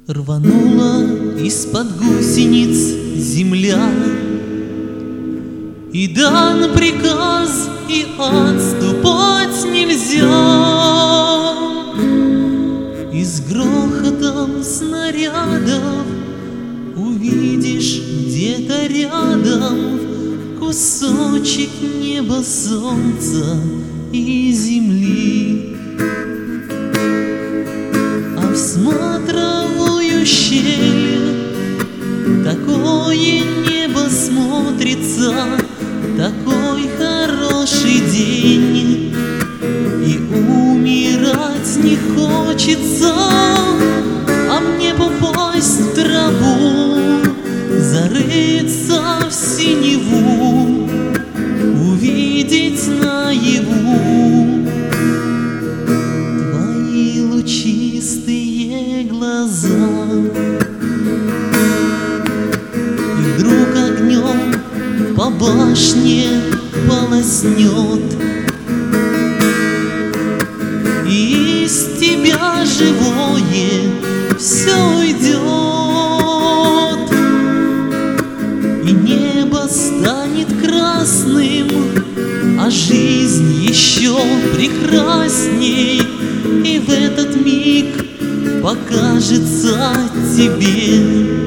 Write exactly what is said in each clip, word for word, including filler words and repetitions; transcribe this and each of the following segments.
Рванула из-под гусениц земля, и дан приказ, и отступать нельзя. И с грохотом снарядов увидишь где-то рядом кусочек неба, солнца и земли. А всматриваю щель, такое небо смотрится, такой хороший день, и умирать не хочется, а мне попасть в траву, зарыться в синеву, увидеть наяву твои лучистые глаза. И вдруг огнем по башне полоснет, и из тебя живое все уйдет, и небо станет красным, а жизнь еще прекрасней, и в этот миг покажется тебе.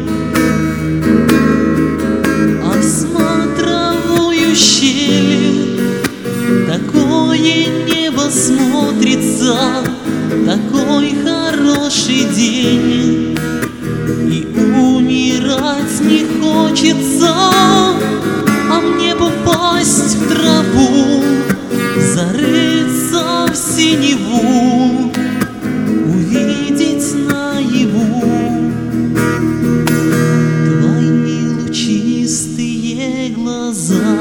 А всматриваю щель, такое небо смотрится, такой хороший день, и умирать не хочется, а мне попасть в траву, зарыться в синеву, увидеть наяву твои лучистые глаза.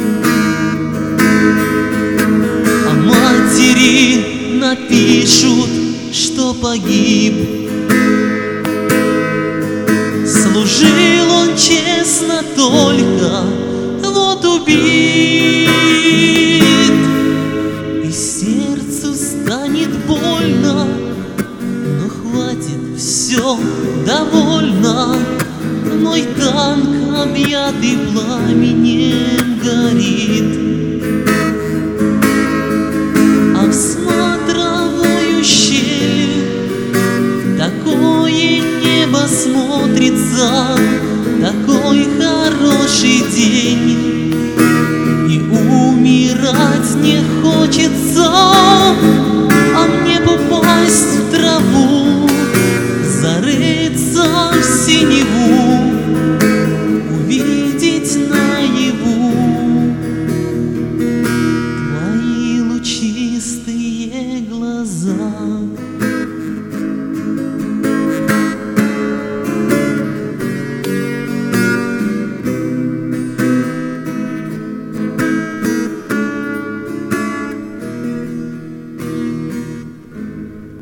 А матери напишут, что погиб, служил он честно, только вот убит. И сердцу станет больно, но хватит, все довольно. Мой танк, объятый пламенем, горит. А всматриваю щель, такое небо смотрится, такой хороший день, и умирать не хочется, а мне попасть в траву, зарыться в синеву,